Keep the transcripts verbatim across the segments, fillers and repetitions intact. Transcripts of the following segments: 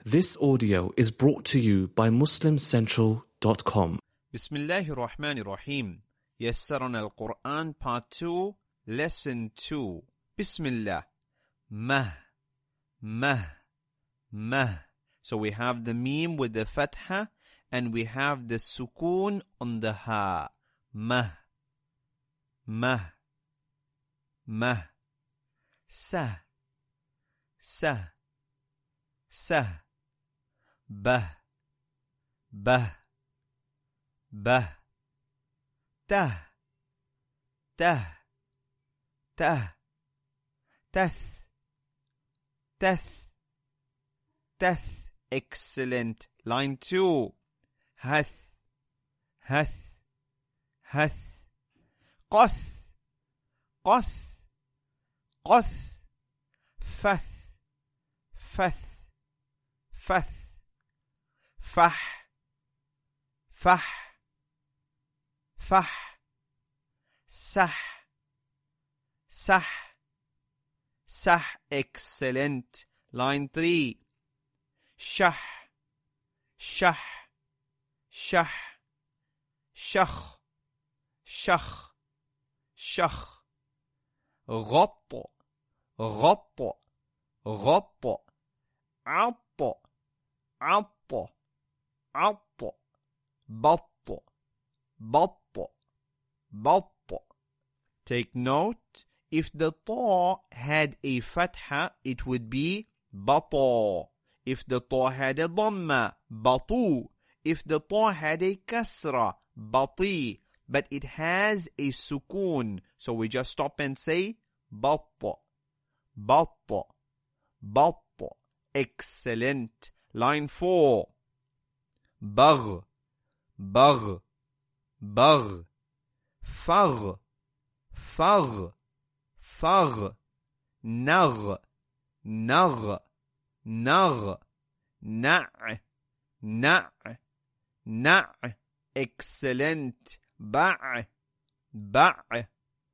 This audio is brought to you by muslim central dot com. Bismillahir Rahmanir Rahim. Yassarana al-Quran Part two, Lesson two. Bismillah. Mah, mah, mah. So we have the meme with the fatha and we have the sukoon on the ha. Mah, mah, mah. Sa, sa, sa. Bah, bah, bah. Ta, ta, ta. Tath, tath, tath. Excellent. Line two. Hath, hath, hath. Qath, qath, qath. Fath, fath, fath. Fah, fah, fah. Sah, sah, sah. Excellent. Line three. Shah, shah, shah. Shakh, shakh, shakh. Ghatt, ghatt, ghatt. Att, att. عط بط بط بط. Take note, if the ta had a fatha, it would be bata. If the ta had a dhamma, batu. If the ta had a kasra, bati. But it has a sukoon, so we just stop and say batta, batta, batta. Excellent. Line four. Bagh, bagh, bagh. Fagh, fagh, fagh. Nagh, nagh, nagh. Na', na', na'. Excellent. Ba', ba',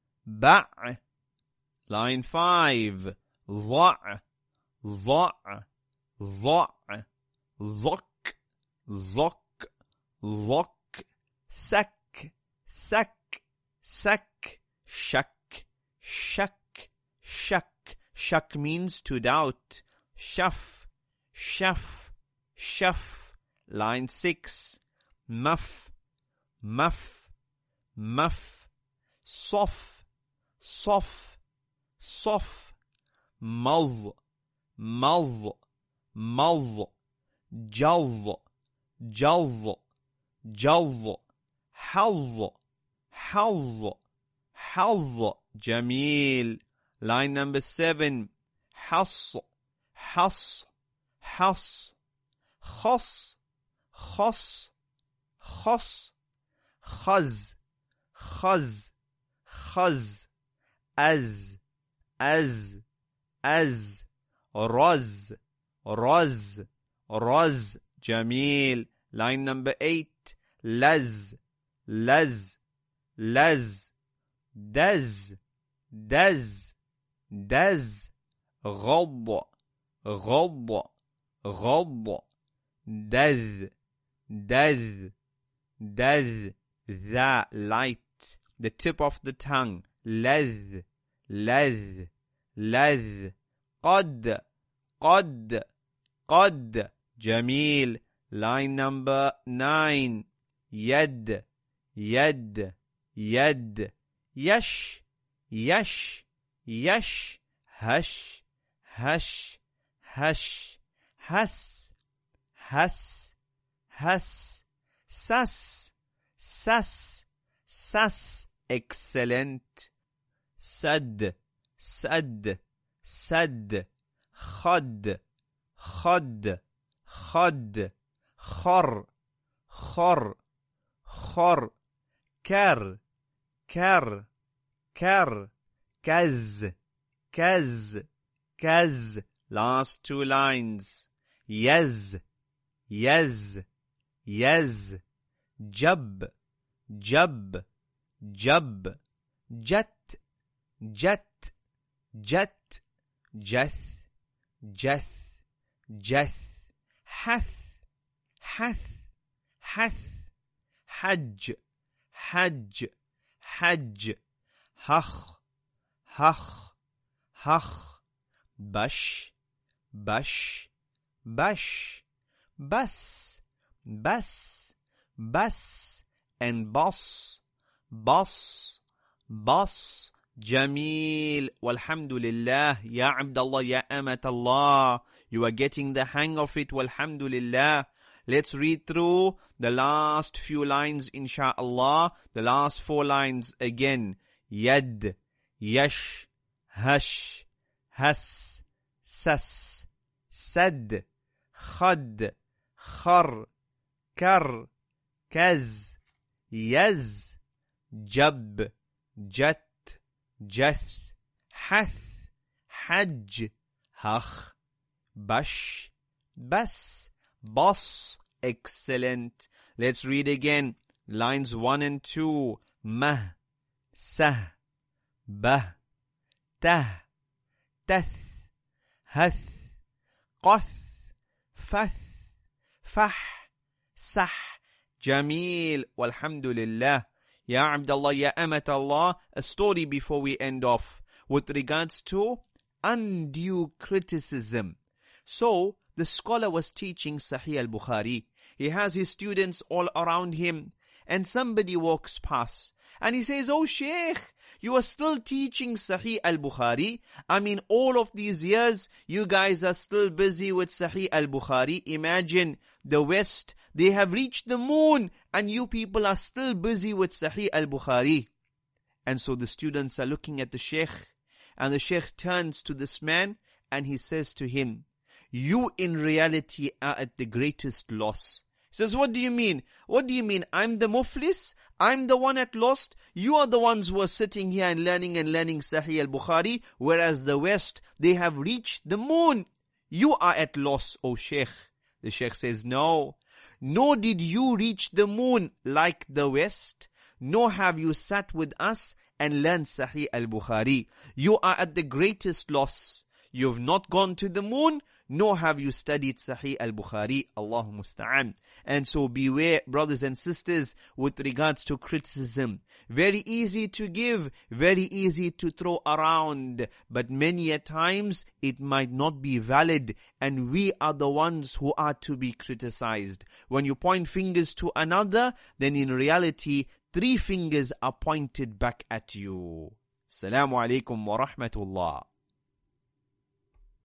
ba'. Line five. Za', za', za'. Zak, Zok, zok. Sak, sak, sak. Shak, shak, shak. Shak means to doubt. Shaf, shaf, shaf. Line six. Muff, muff, muff. Sof, sof, sof. Muz, muz, muz. Jaz, jaz, jaz. Haz, haz, haz. Jameel. Line number seven. Has, has, has. Khas, khas, khas. Khaz, khaz, khaz. Az, az, az. Raz, raz, raz. Jameel. Line number eight. Laz, laz, laz. Daz, daz, daz. Ghad, ghad, ghad. Daz, daz, daz. Tha, light. The tip of the tongue. Laz, laz, laz. Qad, qad, qad. Jameel. Line number nine. Yad, yad, yad. Yash, yash, yash. Hush, hush, hush. Has, has, has. Sas, sas, sas. Excellent. Sad, sad, sad. Khad, khad, khad. Khar, khar, khar. Kar, kar, kar. Kaz, kaz, kaz. Last two lines. Yaz, yaz, yaz. Jab, jab, jab. Jat, jat, jat. Jath, jath, jath. hath, hath, hath, hajj, hajj, hajj, hach, hach, hach, bash, bash, bash, bas, bas, bas, and boss, boss, boss. Jameel, walhamdulillah, ya Abdullah, ya Amatallah. You are getting the hang of it, walhamdulillah. Let's read through the last few lines, insha'Allah. The last four lines again. Yad, yash, hash, has, sas, sad, khad, khar, kar, kaz, yaz, jab, jat, jath, hath, hajj, hach, bash, bas, boss. Excellent. Let's read again. Lines one and two. Mah, sah, bah, tah, tath, hath, qath, fath, fah, sah. Jameel. Walhamdulillah. Ya Abdullah, ya Amatallah, a story before we end off with regards to undue criticism. So, the scholar was teaching Sahih al-Bukhari. He has his students all around him, and somebody walks past, and he says, "Oh Sheikh, you are still teaching Sahih al-Bukhari? I mean, all of these years, you guys are still busy with Sahih al-Bukhari. Imagine, the West, they have reached the moon, and you people are still busy with Sahih al-Bukhari." And so the students are looking at the Sheikh, and the Sheikh turns to this man, and he says to him, "You in reality are at the greatest loss." He says, "What do you mean? What do you mean? I'm the muflis? I'm the one at lost? You are the ones who are sitting here and learning and learning Sahih al-Bukhari, whereas the West, they have reached the moon. You are at loss, O Sheikh." The Sheikh says, "No, nor did you reach the moon like the West, nor have you sat with us and learned Sahih al-Bukhari. You are at the greatest loss. You've not gone to the moon, nor have you studied Sahih al-Bukhari." Allahu musta'an. And so beware, brothers and sisters, with regards to criticism. Very easy to give, very easy to throw around, but many a times it might not be valid, and we are the ones who are to be criticized. When you point fingers to another, then in reality, three fingers are pointed back at you. Assalamu alaikum wa rahmatullah.